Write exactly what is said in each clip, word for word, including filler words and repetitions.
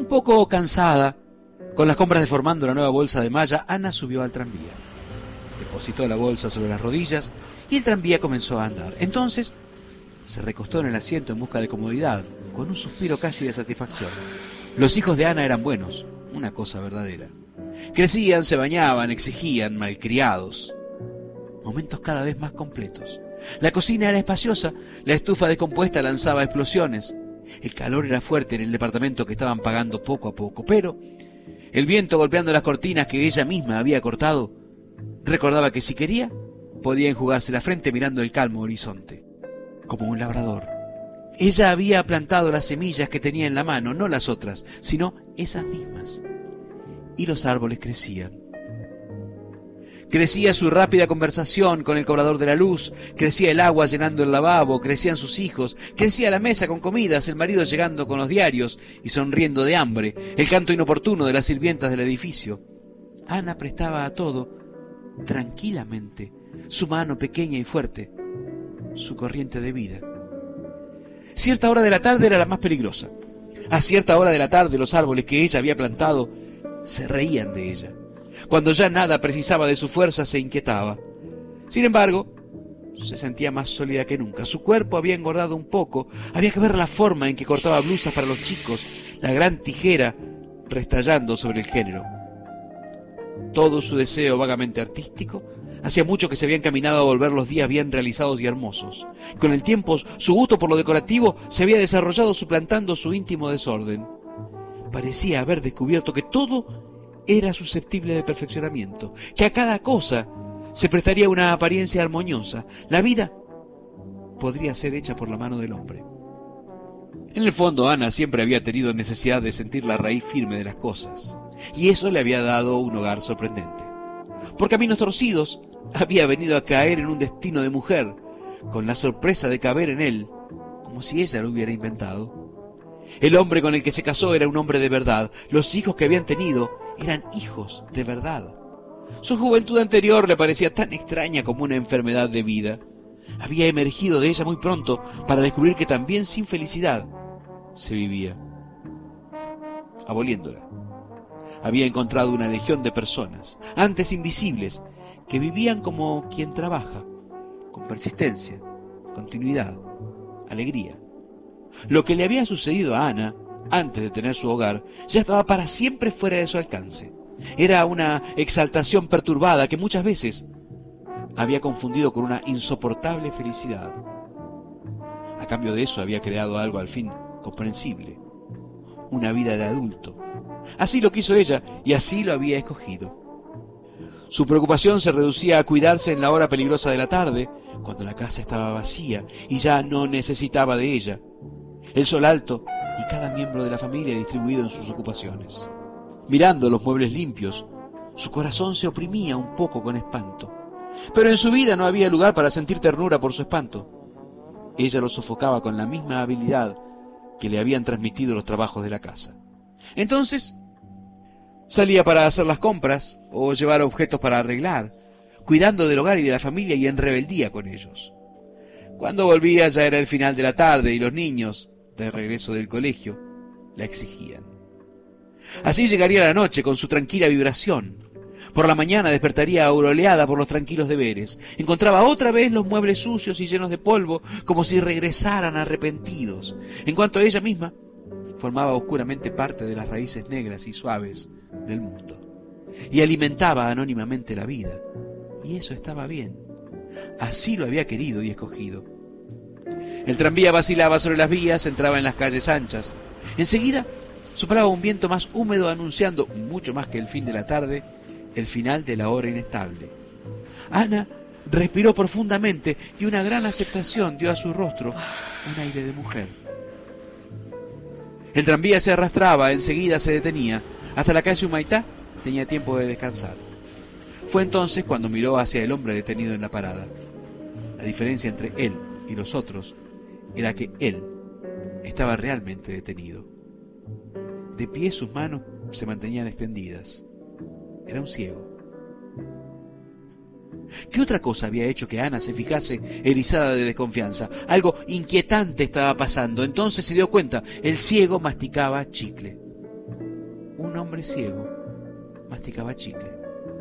poco cansada, con las compras deformando la nueva bolsa de malla, Ana subió al tranvía. Depositó la bolsa sobre las rodillas y el tranvía comenzó a andar. Entonces se recostó en el asiento en busca de comodidad, con un suspiro casi de satisfacción. Los hijos de Ana eran buenos, una cosa verdadera. Crecían, se bañaban, exigían, malcriados. Momentos cada vez más completos. La cocina era espaciosa, la estufa descompuesta lanzaba explosiones. El calor era fuerte en el departamento que estaban pagando poco a poco, pero el viento golpeando las cortinas que ella misma había cortado, recordaba que si quería, podía enjugarse la frente mirando el calmo horizonte, como un labrador. Ella había plantado las semillas que tenía en la mano, no las otras, sino esas mismas. Y los árboles crecían. Crecía su rápida conversación con el cobrador de la luz, crecía el agua llenando el lavabo, crecían sus hijos, crecía la mesa con comidas, el marido llegando con los diarios y sonriendo de hambre, el canto inoportuno de las sirvientas del edificio. Ana prestaba a todo, tranquilamente, su mano pequeña y fuerte, su corriente de vida. Cierta hora de la tarde era la más peligrosa. A cierta hora de la tarde los árboles que ella había plantado se reían de ella. Cuando ya nada precisaba de su fuerza, se inquietaba. Sin embargo, se sentía más sólida que nunca. Su cuerpo había engordado un poco. Había que ver la forma en que cortaba blusas para los chicos, la gran tijera restallando sobre el género. Todo su deseo vagamente artístico, hacía mucho que se había encaminado a volver los días bien realizados y hermosos. Con el tiempo, su gusto por lo decorativo se había desarrollado suplantando su íntimo desorden. Parecía haber descubierto que todo era susceptible de perfeccionamiento, que a cada cosa se prestaría una apariencia armoniosa. La vida podría ser hecha por la mano del hombre. En el fondo, Ana siempre había tenido necesidad de sentir la raíz firme de las cosas, y eso le había dado un hogar sorprendente. Por caminos torcidos, había venido a caer en un destino de mujer, con la sorpresa de caber en él, como si ella lo hubiera inventado. El hombre con el que se casó era un hombre de verdad. Los hijos que habían tenido eran hijos de verdad. Su juventud anterior le parecía tan extraña como una enfermedad de vida. Había emergido de ella muy pronto para descubrir que también sin felicidad se vivía. Aboliéndola, había encontrado una legión de personas, antes invisibles, que vivían como quien trabaja, con persistencia, continuidad, alegría. Lo que le había sucedido a Ana, antes de tener su hogar, ya estaba para siempre fuera de su alcance. Era una exaltación perturbada que muchas veces había confundido con una insoportable felicidad. A cambio de eso había creado algo al fin comprensible, una vida de adulto. Así lo quiso ella y así lo había escogido. Su preocupación se reducía a cuidarse en la hora peligrosa de la tarde, cuando la casa estaba vacía y ya no necesitaba de ella. El sol alto y cada miembro de la familia distribuido en sus ocupaciones. Mirando los muebles limpios, su corazón se oprimía un poco con espanto. Pero en su vida no había lugar para sentir ternura por su espanto. Ella lo sofocaba con la misma habilidad que le habían transmitido los trabajos de la casa. Entonces, salía para hacer las compras o llevar objetos para arreglar, cuidando del hogar y de la familia y en rebeldía con ellos. Cuando volvía ya era el final de la tarde y los niños, de regreso del colegio, la exigían. Así llegaría la noche con su tranquila vibración. Por la mañana despertaría aureolada por los tranquilos deberes. Encontraba otra vez los muebles sucios y llenos de polvo, como si regresaran arrepentidos. En cuanto a ella misma, formaba oscuramente parte de las raíces negras y suaves del mundo. Y alimentaba anónimamente la vida. Y eso estaba bien. Así lo había querido y escogido. El tranvía vacilaba sobre las vías, entraba en las calles anchas. Enseguida soplaba un viento más húmedo anunciando, mucho más que el fin de la tarde, el final de la hora inestable. Ana respiró profundamente y una gran aceptación dio a su rostro un aire de mujer. El tranvía se arrastraba, enseguida se detenía. Hasta la calle Humaitá tenía tiempo de descansar. Fue entonces cuando miró hacia el hombre detenido en la parada. La diferencia entre él y los otros era que él estaba realmente detenido. De pie sus manos se mantenían extendidas. Era un ciego. ¿Qué otra cosa había hecho que Ana se fijase erizada de desconfianza? Algo inquietante estaba pasando. Entonces se dio cuenta, el ciego masticaba chicle. un hombre ciego masticaba chicle.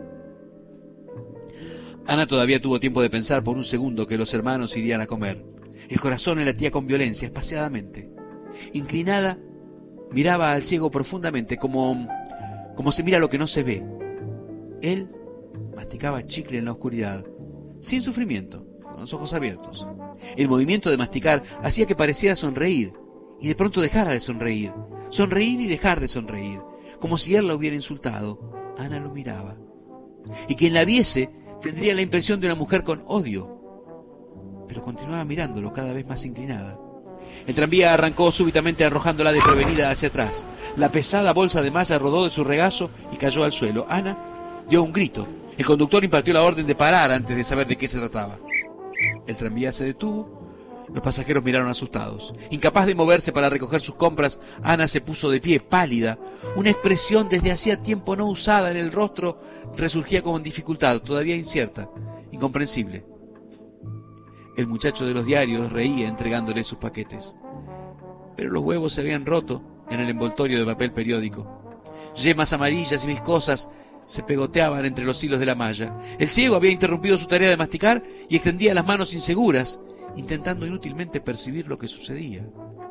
Ana todavía tuvo tiempo de pensar por un segundo que los hermanos irían a comer. El corazón le latía con violencia, espaciadamente. Inclinada, miraba al ciego profundamente, como, como se mira lo que no se ve. Él masticaba chicle en la oscuridad, sin sufrimiento, con los ojos abiertos. El movimiento de masticar hacía que pareciera sonreír, y de pronto dejara de sonreír. Sonreír y dejar de sonreír, como si él la hubiera insultado. Ana lo miraba. Y quien la viese tendría la impresión de una mujer con odio, pero continuaba mirándolo cada vez más inclinada. El tranvía arrancó súbitamente arrojándola desprevenida hacia atrás. La pesada bolsa de malla rodó de su regazo y cayó al suelo. Ana dio un grito. El conductor impartió la orden de parar antes de saber de qué se trataba. El tranvía se detuvo. Los pasajeros miraron asustados. Incapaz de moverse para recoger sus compras, Ana se puso de pie, pálida. Una expresión desde hacía tiempo no usada en el rostro resurgía con dificultad, todavía incierta, incomprensible. El muchacho de los diarios reía entregándole sus paquetes. Pero los huevos se habían roto en el envoltorio de papel periódico. Yemas amarillas y viscosas se pegoteaban entre los hilos de la malla. El ciego había interrumpido su tarea de masticar y extendía las manos inseguras, intentando inútilmente percibir lo que sucedía.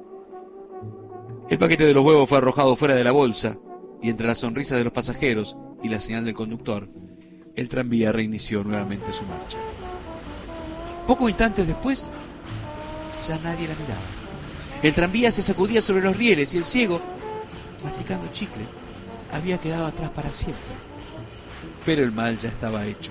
El paquete de los huevos fue arrojado fuera de la bolsa, y entre las sonrisas de los pasajeros y la señal del conductor, el tranvía reinició nuevamente su marcha. Pocos instantes después, ya nadie la miraba. El tranvía se sacudía sobre los rieles y el ciego, masticando chicle, había quedado atrás para siempre. Pero el mal ya estaba hecho.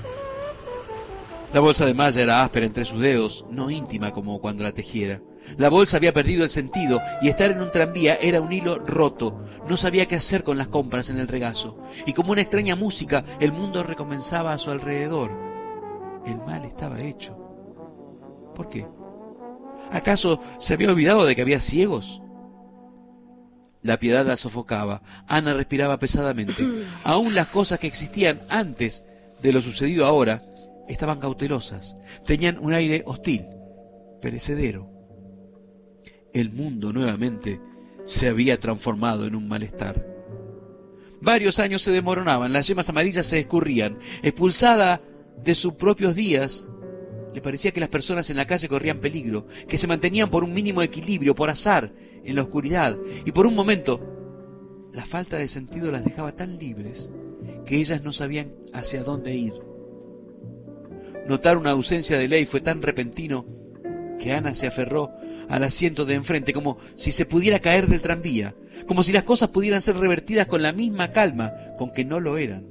La bolsa de malla era áspera entre sus dedos, no íntima como cuando la tejiera. La bolsa había perdido el sentido y estar en un tranvía era un hilo roto. No sabía qué hacer con las compras en el regazo. Y como una extraña música, el mundo recomenzaba a su alrededor. El mal estaba hecho. ¿Por qué? ¿Acaso se había olvidado de que había ciegos? La piedad la sofocaba. Ana respiraba pesadamente. Aún las cosas que existían antes de lo sucedido ahora estaban cautelosas. Tenían un aire hostil, perecedero. El mundo nuevamente se había transformado en un malestar. Varios años se desmoronaban, las yemas amarillas se escurrían. Expulsada de sus propios días, le parecía que las personas en la calle corrían peligro, que se mantenían por un mínimo equilibrio, por azar, en la oscuridad, y por un momento la falta de sentido las dejaba tan libres que ellas no sabían hacia dónde ir. Notar una ausencia de ley fue tan repentino que Ana se aferró al asiento de enfrente como si se pudiera caer del tranvía, como si las cosas pudieran ser revertidas con la misma calma con que no lo eran.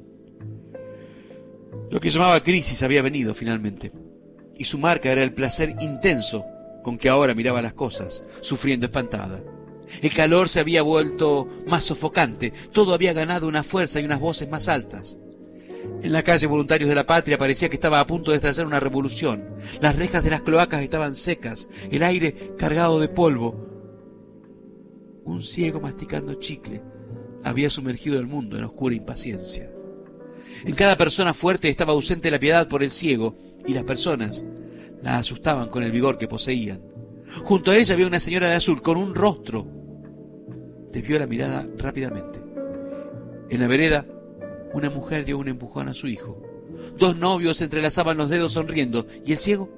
Lo que llamaba crisis había venido finalmente, y su marca era el placer intenso con que ahora miraba las cosas, sufriendo espantada. El calor se había vuelto más sofocante, todo había ganado una fuerza y unas voces más altas. En la calle Voluntarios de la Patria parecía que estaba a punto de estallar una revolución. Las rejas de las cloacas estaban secas, el aire cargado de polvo. Un ciego masticando chicle había sumergido el mundo en oscura impaciencia. En cada persona fuerte estaba ausente la piedad por el ciego, y las personas la asustaban con el vigor que poseían. Junto a ella había una señora de azul con un rostro. Desvió la mirada rápidamente. En la vereda, una mujer dio un empujón a su hijo. Dos novios entrelazaban los dedos sonriendo. ¿Y el ciego?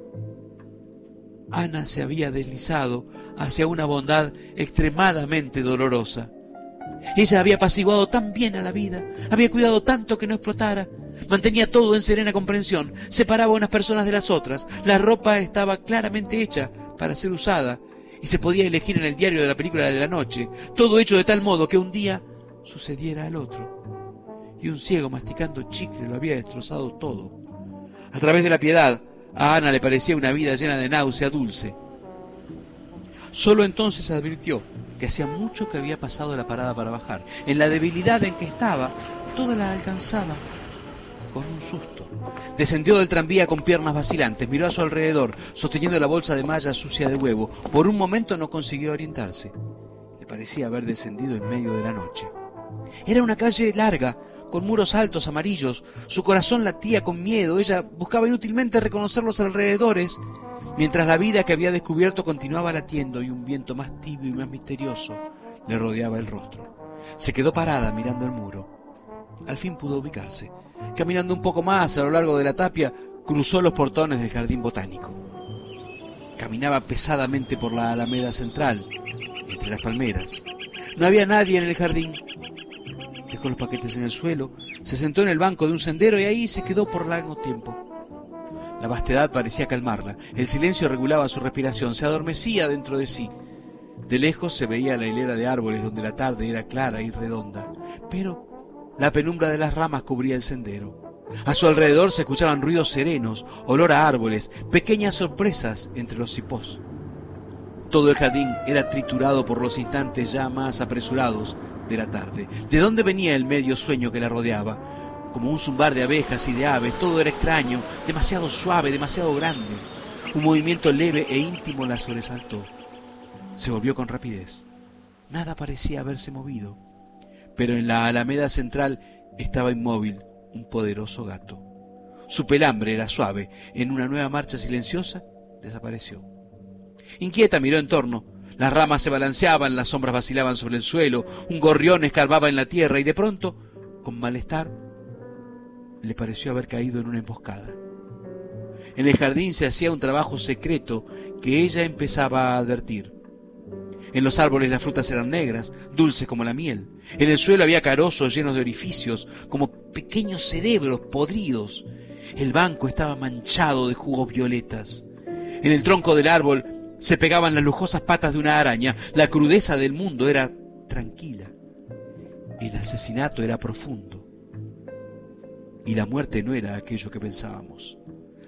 Ana se había deslizado hacia una bondad extremadamente dolorosa. Ella había apaciguado tan bien a la vida, había cuidado tanto que no explotara, mantenía todo en serena comprensión, separaba unas personas de las otras, la ropa estaba claramente hecha para ser usada y se podía elegir en el diario de la película de la noche, todo hecho de tal modo que un día sucediera al otro. Y un ciego masticando chicle lo había destrozado todo. A través de la piedad, a Ana le parecía una vida llena de náusea dulce. Solo entonces advirtió que hacía mucho que había pasado la parada para bajar. En la debilidad en que estaba, todo la alcanzaba con un susto. Descendió del tranvía con piernas vacilantes, miró a su alrededor, sosteniendo la bolsa de malla sucia de huevo. Por un momento no consiguió orientarse. Le parecía haber descendido en medio de la noche. Era una calle larga, con muros altos amarillos. Su corazón latía con miedo. Ella buscaba inútilmente reconocer los alrededores, mientras la vida que había descubierto continuaba latiendo y un viento más tibio y más misterioso le rodeaba el rostro. Se quedó parada mirando el muro. Al fin pudo ubicarse. Caminando un poco más a lo largo de la tapia, cruzó los portones del jardín botánico. Caminaba pesadamente por la alameda central, entre las palmeras. No había nadie en el jardín. Dejó los paquetes en el suelo, se sentó en el banco de un sendero y ahí se quedó por largo tiempo. La vastedad parecía calmarla. El silencio regulaba su respiración. Se adormecía dentro de sí. De lejos se veía la hilera de árboles donde la tarde era clara y redonda, pero la penumbra de las ramas cubría el sendero. A su alrededor se escuchaban ruidos serenos, olor a árboles, pequeñas sorpresas entre los cipós. Todo el jardín era triturado por los instantes ya más apresurados de la tarde. ¿De dónde venía el medio sueño que la rodeaba? Como un zumbar de abejas y de aves, todo era extraño, demasiado suave, demasiado grande. Un movimiento leve e íntimo la sobresaltó. Se volvió con rapidez. Nada parecía haberse movido, pero en la alameda central estaba inmóvil un poderoso gato. Su pelambre era suave. En una nueva marcha silenciosa, desapareció. Inquieta miró en torno. Las ramas se balanceaban, las sombras vacilaban sobre el suelo, un gorrión escarbaba en la tierra y de pronto, con malestar, le pareció haber caído en una emboscada. En el jardín se hacía un trabajo secreto que ella empezaba a advertir. En los árboles las frutas eran negras, dulces como la miel. En el suelo había carozos llenos de orificios, como pequeños cerebros podridos. El banco estaba manchado de jugos violetas. En el tronco del árbol se pegaban las lujosas patas de una araña. La crudeza del mundo era tranquila. El asesinato era profundo. Y la muerte no era aquello que pensábamos.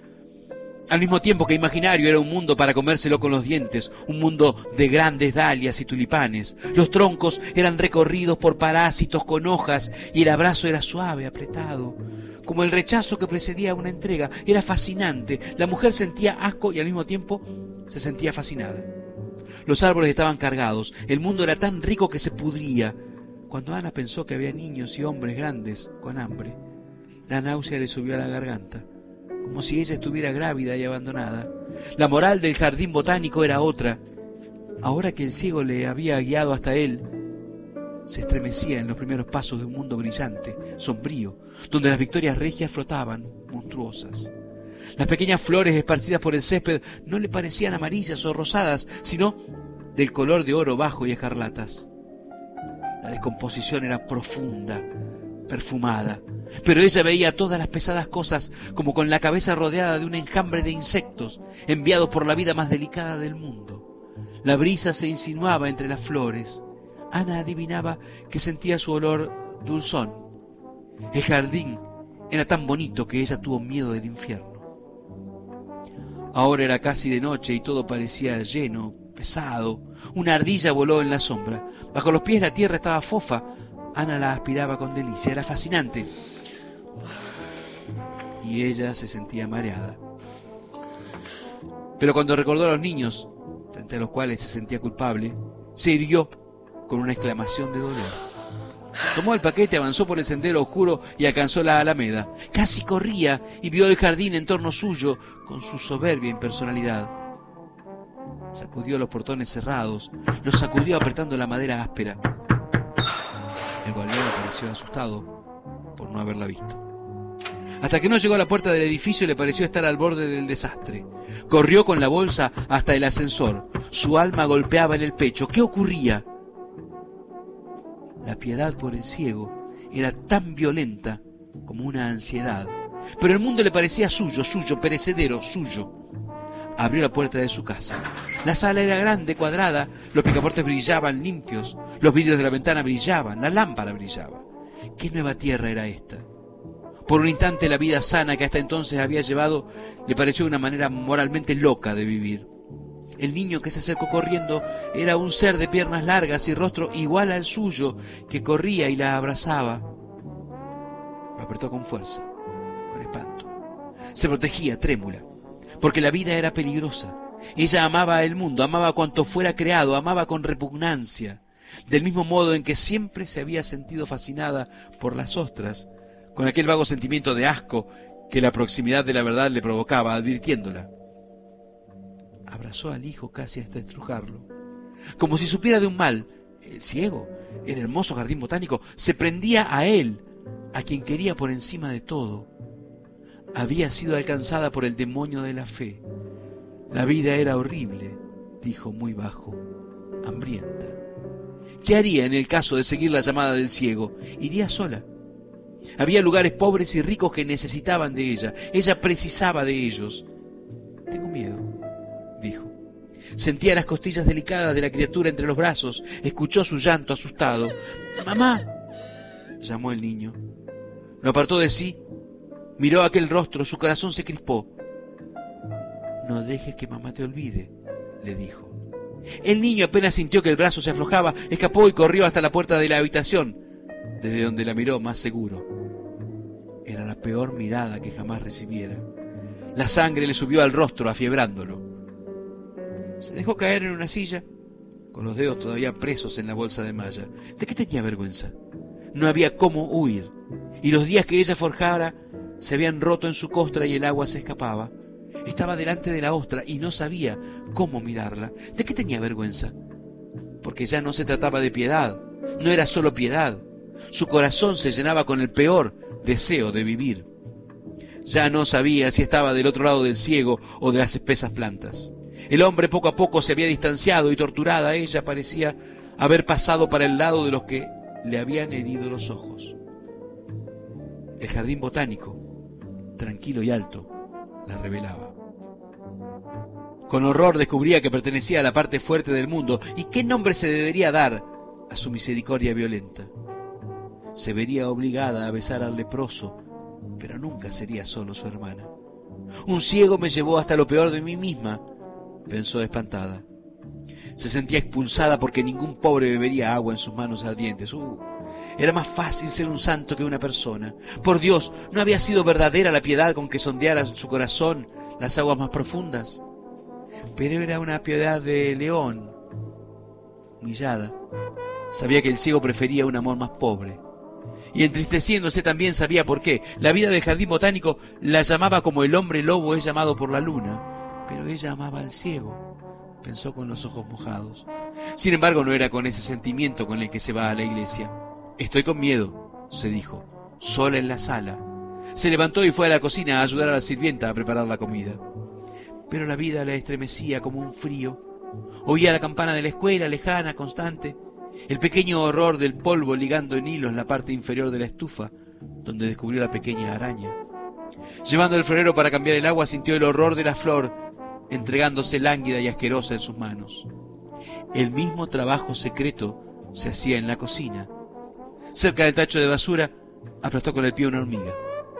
Al mismo tiempo que imaginario, era un mundo para comérselo con los dientes, un mundo de grandes dalias y tulipanes. Los troncos eran recorridos por parásitos con hojas y el abrazo era suave, apretado, como el rechazo que precedía a una entrega. Era fascinante. La mujer sentía asco y al mismo tiempo se sentía fascinada. Los árboles estaban cargados, el mundo era tan rico que se pudría. Cuando Ana pensó que había niños y hombres grandes con hambre, la náusea le subió a la garganta, como si ella estuviera grávida y abandonada. La moral del jardín botánico era otra. Ahora que el ciego le había guiado hasta él, se estremecía en los primeros pasos de un mundo brillante, sombrío, donde las victorias regias flotaban, monstruosas. Las pequeñas flores esparcidas por el césped no le parecían amarillas o rosadas, sino del color de oro bajo y escarlatas. La descomposición era profunda, perfumada, pero ella veía todas las pesadas cosas como con la cabeza rodeada de un enjambre de insectos enviados por la vida más delicada del mundo. La brisa se insinuaba entre las flores. Ana adivinaba que sentía su olor dulzón. El jardín era tan bonito que ella tuvo miedo del infierno. Ahora era casi de noche y todo parecía lleno, pesado. Una ardilla voló en la sombra. Bajo los pies la tierra estaba fofa. Ana la aspiraba con delicia. Era fascinante. Y ella se sentía mareada. Pero cuando recordó a los niños, frente a los cuales se sentía culpable, se irguió con una exclamación de dolor. Tomó el paquete, avanzó por el sendero oscuro y alcanzó la alameda. Casi corría y vio el jardín en torno suyo con su soberbia impersonalidad. Sacudió los portones cerrados, los sacudió apretando la madera áspera. El guardián pareció asustado por no haberla visto. Hasta que no llegó a la puerta del edificio le pareció estar al borde del desastre. Corrió con la bolsa hasta el ascensor. Su alma golpeaba en el pecho. ¿Qué ocurría? La piedad por el ciego era tan violenta como una ansiedad. Pero el mundo le parecía suyo, suyo, perecedero, suyo. Abrió la puerta de su casa. La sala era grande, cuadrada, los picaportes brillaban limpios, los vidrios de la ventana brillaban, la lámpara brillaba. ¿Qué nueva tierra era esta? Por un instante la vida sana que hasta entonces había llevado le pareció una manera moralmente loca de vivir. El niño que se acercó corriendo era un ser de piernas largas y rostro igual al suyo, que corría y la abrazaba. Lo apretó con fuerza, con espanto. Se protegía, trémula, porque la vida era peligrosa. Ella amaba el mundo, amaba cuanto fuera creado, amaba con repugnancia, del mismo modo en que siempre se había sentido fascinada por las ostras, con aquel vago sentimiento de asco que la proximidad de la verdad le provocaba, advirtiéndola. Abrazó al hijo casi hasta estrujarlo, como si supiera de un mal, El ciego, el hermoso jardín botánico, se prendía a él, a quien quería por encima de todo. Había sido alcanzada por el demonio de la fe. La vida era horrible, dijo muy bajo, hambrienta. ¿Qué haría en el caso de seguir la llamada del ciego? Iría sola. Había lugares pobres y ricos que necesitaban de ella. Ella precisaba de ellos. Tengo miedo, dijo. Sentía las costillas delicadas de la criatura entre los brazos. Escuchó su llanto asustado. «¡Mamá!», llamó el niño. Lo apartó de sí. Miró aquel rostro. Su corazón se crispó. «No dejes que mamá te olvide», le dijo. El niño apenas sintió que el brazo se aflojaba, escapó y corrió hasta la puerta de la habitación, desde donde la miró más seguro. Era la peor mirada que jamás recibiera. La sangre le subió al rostro, afiebrándolo. Se dejó caer en una silla, con los dedos todavía presos en la bolsa de malla. ¿De qué tenía vergüenza? No había cómo huir, y los días que ella forjara se habían roto en su costra y el agua se escapaba. Estaba delante de la ostra y no sabía cómo mirarla. ¿De qué tenía vergüenza? Porque ya no se trataba de piedad, no era solo piedad. Su corazón se llenaba con el peor deseo de vivir. Ya no sabía si estaba del otro lado del ciego o de las espesas plantas. El hombre poco a poco se había distanciado y torturada ella parecía haber pasado para el lado de los que le habían herido los ojos. El jardín botánico, tranquilo y alto, la revelaba. Con horror descubría que pertenecía a la parte fuerte del mundo. ¿Y qué nombre se debería dar a su misericordia violenta? Se vería obligada a besar al leproso, pero nunca sería solo su hermana. Un ciego me llevó hasta lo peor de mí misma, pensó espantada. Se sentía expulsada porque ningún pobre bebería agua en sus manos ardientes. Uh, era más fácil ser un santo que una persona. Por Dios, ¿no había sido verdadera la piedad con que sondeara su corazón las aguas más profundas? Pero era una piedad de león. Humillada, sabía que el ciego prefería un amor más pobre. Y entristeciéndose también sabía por qué. La vida del jardín botánico la llamaba como el hombre lobo es llamado por la luna. Pero ella amaba al ciego, pensó con los ojos mojados. Sin embargo, no era con ese sentimiento con el que se va a la iglesia. Estoy con miedo, se dijo, sola en la sala. Se levantó y fue a la cocina a ayudar a la sirvienta a preparar la comida. Pero la vida la estremecía como un frío. Oía la campana de la escuela, lejana, constante. El pequeño horror del polvo ligando en hilos la parte inferior de la estufa, donde descubrió la pequeña araña. Llevando el florero para cambiar el agua, sintió el horror de la flor, entregándose lánguida y asquerosa en sus manos. El mismo trabajo secreto se hacía en la cocina. Cerca del tacho de basura, aplastó con el pie una hormiga.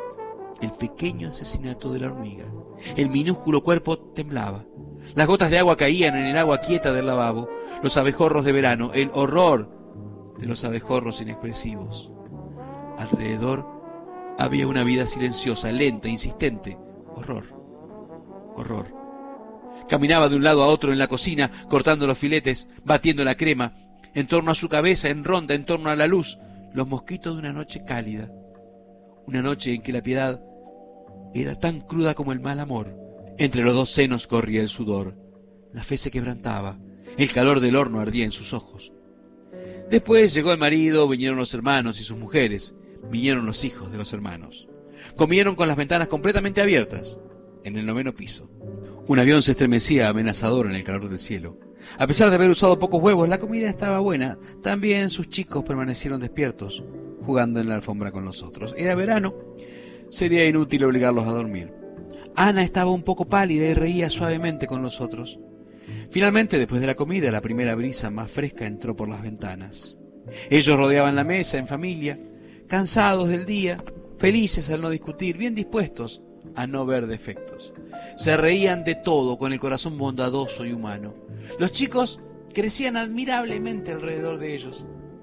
El pequeño asesinato de la hormiga. El minúsculo cuerpo temblaba. Las gotas de agua caían en el agua quieta del lavabo. Los abejorros de verano, el horror de los abejorros inexpresivos. Alrededor había una vida silenciosa, lenta, insistente. Horror, horror. Caminaba de un lado a otro en la cocina, cortando los filetes, batiendo la crema. En torno a su cabeza, en ronda, en torno a la luz, los mosquitos de una noche cálida. Una noche en que la piedad era tan cruda como el mal amor. Entre los dos senos corría el sudor. La fe se quebrantaba. El calor del horno ardía en sus ojos. Después llegó el marido, vinieron los hermanos y sus mujeres. Vinieron los hijos de los hermanos. Comieron con las ventanas completamente abiertas, en el noveno piso. Un avión se estremecía amenazador en el calor del cielo. A pesar de haber usado pocos huevos, la comida estaba buena. También sus chicos permanecieron despiertos, jugando en la alfombra con los otros. Era verano. Sería inútil obligarlos a dormir. Ana estaba un poco pálida y reía suavemente con los otros. Finalmente, después de la comida, la primera brisa más fresca entró por las ventanas. Ellos rodeaban la mesa en familia, cansados del día, felices al no discutir, bien dispuestos a no ver defectos. Se reían de todo con el corazón bondadoso y humano. Los chicos crecían admirablemente alrededor de ellos.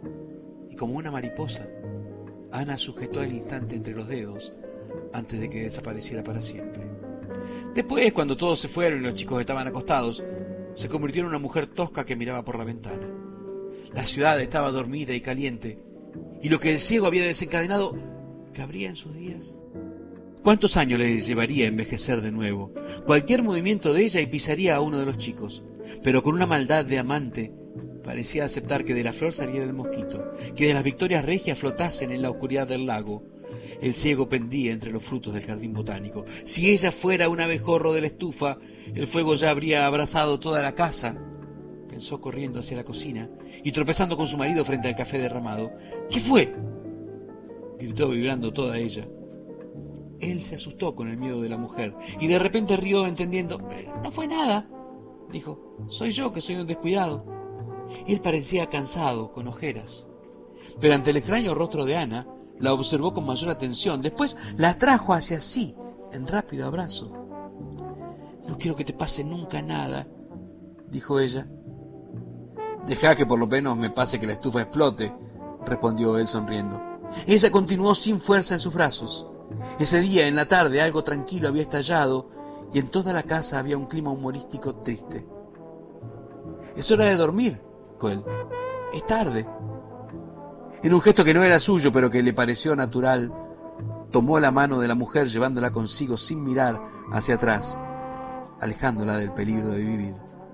Y como una mariposa, Ana sujetó el instante entre los dedos antes de que desapareciera para siempre. Después, cuando todos se fueron y los chicos estaban acostados, se convirtió en una mujer tosca que miraba por la ventana. La ciudad estaba dormida y caliente, y lo que el ciego había desencadenado cabría en sus días. ¿Cuántos años le llevaría a envejecer de nuevo? Cualquier movimiento de ella y pisaría a uno de los chicos, pero con una maldad de amante Parecía aceptar que de la flor saliera el mosquito, que de las victorias regias flotasen en la oscuridad del lago. El ciego pendía entre los frutos del jardín botánico. Si ella fuera un abejorro de la estufa, el fuego ya habría abrasado toda la casa. Pensó corriendo hacia la cocina y tropezando con su marido frente al café derramado. ¿Qué fue?, gritó vibrando toda ella. Él se asustó con el miedo de la mujer y de repente rió entendiendo. «No fue nada», dijo. «Soy yo que soy un descuidado». Él parecía cansado, con ojeras. Pero ante el extraño rostro de Ana, la observó con mayor atención. Después la atrajo hacia sí, en rápido abrazo. «No quiero que te pase nunca nada», dijo ella. «Deja que por lo menos me pase que la estufa explote», respondió él sonriendo. Ella continuó sin fuerza en sus brazos. Ese día, en la tarde, algo tranquilo había estallado y en toda la casa había un clima humorístico triste. «Es hora de dormir», dijo él. «Es tarde». En un gesto que no era suyo, pero que le pareció natural, tomó la mano de la mujer llevándola consigo sin mirar hacia atrás, alejándola del peligro de vivir.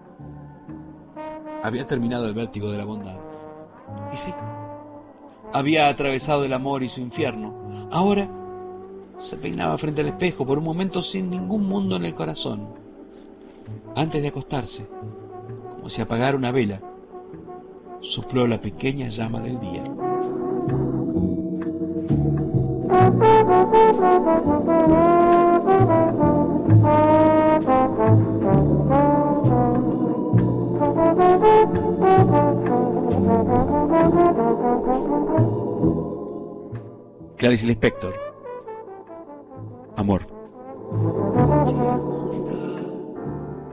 Había terminado el vértigo de la bondad. Y sí, había atravesado el amor y su infierno. Ahora se peinaba frente al espejo por un momento sin ningún mundo en el corazón. Antes de acostarse, como si apagara una vela, sopló la pequeña llama del día. Clarice Lispector. Amor.